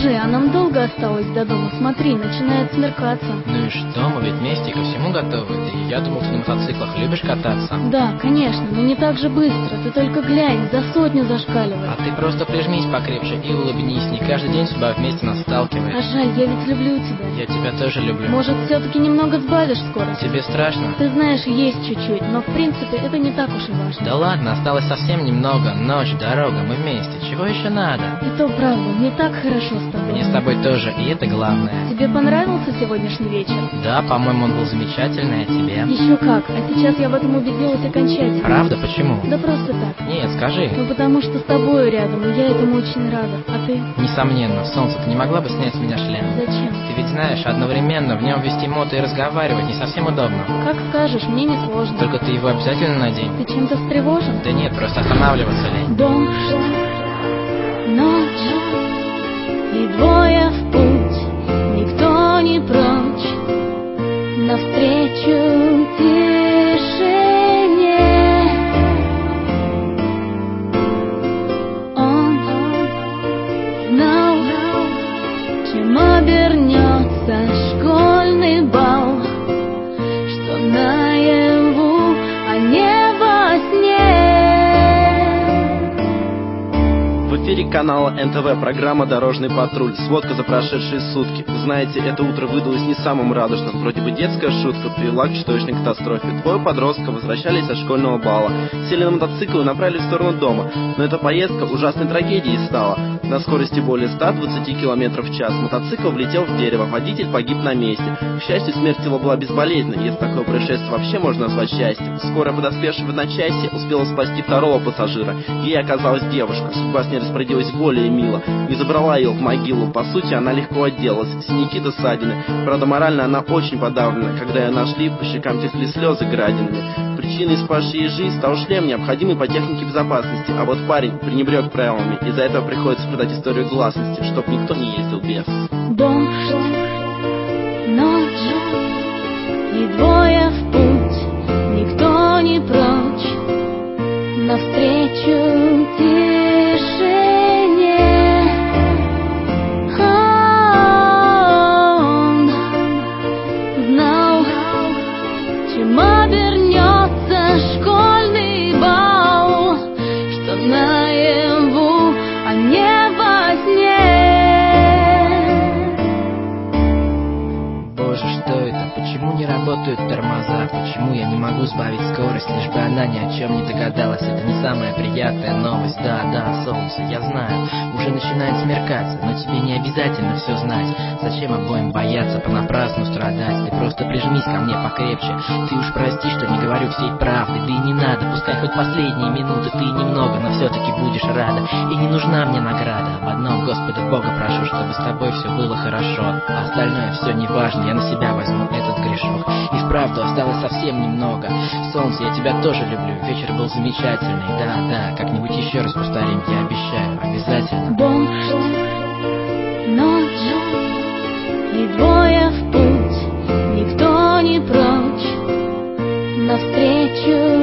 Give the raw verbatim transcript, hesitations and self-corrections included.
Скажи, а нам долго осталось до дома? Смотри, начинает смеркаться. Ну и что, мы ведь вместе ко всему готовы. Да и я думал, ты на мотоциклах любишь кататься. Да, конечно, но не так же быстро. Ты только глянь, за сотню зашкаливает. А ты просто прижмись покрепче и улыбнись. Не каждый день судьба вместе нас сталкивает. А жаль, я ведь люблю тебя. Я тебя тоже люблю. Может, все-таки немного сбавишь скорость? Тебе страшно? Ты знаешь, есть чуть-чуть, но в принципе это не так уж и важно. Да ладно, осталось совсем немного. Ночь, дорога, мы вместе. Чего еще надо? И то правда, мне так хорошо с тобой. Мне с тобой тоже, и это главное. Тебе понравился сегодняшний вечер? Да, по-моему, он был замечательный, а тебе? Еще как, а сейчас я в этом убедилась окончательно. Правда? Почему? Да просто так. Нет, скажи. Ну потому что с тобою рядом, и я этому очень рада. А ты? Несомненно. Солнце, ты не могла бы снять с меня шлем? Зачем? Ты ведь знаешь, одновременно в нем вести мото и разговаривать не совсем удобно. Как скажешь, мне не сложно. Только ты его обязательно надень. Ты чем-то встревожен? Да нет, просто останавливаться лень. Дождь, ночь и двое в путь, никто не прочь, навстречу тишине. Он знал, чем обернется школьный бал, что наяву, а не во сне. В эфире канала эн тэ вэ программа «Дорожный патруль». Сводка за прошедшие сутки. Вы знаете, это утро выдалось не самым радужным. Вроде бы детская шутка привела к чудовищной катастрофе. Двое подростков возвращались со школьного бала, сели на мотоцикл и направились в сторону дома. Но эта поездка ужасной трагедией стала. На скорости более ста двадцати километров в час мотоцикл влетел в дерево, водитель погиб на месте. К счастью, смерть его была безболезненной, если такое происшествие вообще можно назвать счастьем. Скоро подоспевшая в одночасье успела спасти второго пассажира. Ей оказалась девушка. Судьба с ней распорядилась более мило. Не забрала ее в могилу. По сути, она легко отделалась. Синяки до ссадины. Правда, морально она очень подавлена. Когда ее нашли, по щекам текли слезы градинами. Причиной спасшей ей жизнь стал шлем, необходимый по технике безопасности. А вот парень пренебрег правилами. Из-за этого приходится продать историю гласности, чтоб никто не ездил без. Дождь, ночь и двое в путь, никто не прочь, навстречу тишине. Он знал, чем обернется школьный бал, что наяву, а не во сне. Боже, что это? Почему не работают тормоза? Почему я не могу сбавить скорость, лишь бы она ни о чем не догадалась? Это не самая приятная новость. Да, да, солнце, я знаю, уже начинает смеркаться, но тебе не обязательно все знать. Зачем обоим бояться, понапрасну страдать? Ты просто прижмись ко мне покрепче. Ты уж прости, что не говорю всей правды. Да и не надо, пускай хоть последние минуты ты немного, но все-таки будешь рада. И не нужна мне награда. Об одном Господа Бога прошу, чтобы с тобой все было хорошо. А остальное все не важно, я на себя возьму этот грешок. И вправду осталось совсем немного. Солнце, я тебя тоже люблю. Вечер был замечательный. Да, да, как-нибудь еще раз повторим, я обещаю, обязательно. Дождь, ночь и двое в путь, никто не прочь, навстречу